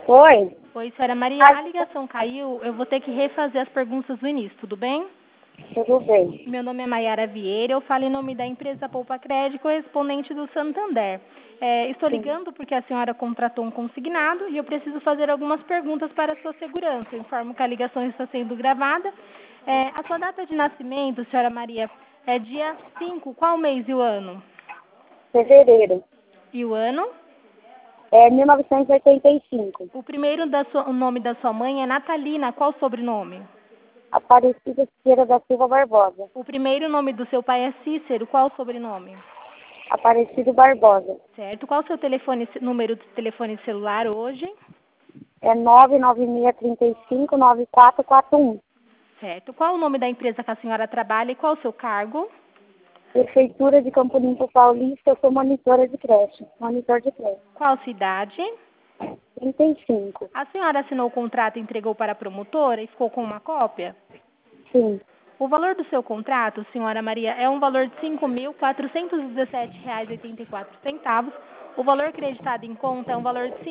Oi? Oi, senhora Maria, a ligação caiu, eu vou ter que refazer as perguntas do início, tudo bem? Tudo bem. Meu nome é Maiara Vieira, eu falo em nome da empresa Poupa Crédito, correspondente do Santander. Estou Sim. ligando porque a senhora contratou um consignado e eu preciso fazer algumas perguntas para a sua segurança. Eu informo que a ligação está sendo gravada. A sua data de nascimento, senhora Maria, é dia 5. Qual mês e o ano? Fevereiro. E o ano? É 1985. O primeiro o nome da sua mãe é Natalina, qual o sobrenome? Aparecida Siqueira da Silva Barbosa. O primeiro nome do seu pai é Cícero, qual o sobrenome? Aparecido Barbosa. Certo. Qual o seu número de telefone celular hoje? É 996359441. Certo. Qual o nome da empresa que a senhora trabalha e qual o seu cargo? Prefeitura de Campo Limpo Paulista, eu sou monitora de creche. Monitor de creche. Qual cidade? 35. A senhora assinou o contrato e entregou para a promotora e ficou com uma cópia? Sim. O valor do seu contrato, senhora Maria, é um valor de R$ 5.417,84. O valor creditado em conta é um valor de R$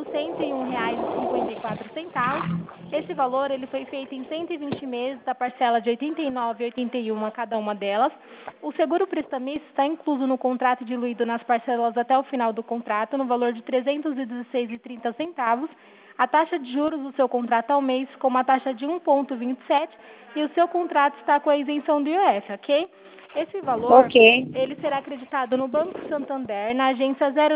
5.101,54. Esse valor ele foi feito em 120 meses, da parcela de R$ 89,81 a cada uma delas. O seguro prestamista está incluso no contrato diluído nas parcelas até o final do contrato, no valor de R$ 316,30. A taxa de juros do seu contrato ao mês ficou uma taxa de 1,27 e o seu contrato está com a isenção do IOF, ok? Esse valor, Ok. ele será acreditado no Banco Santander, na agência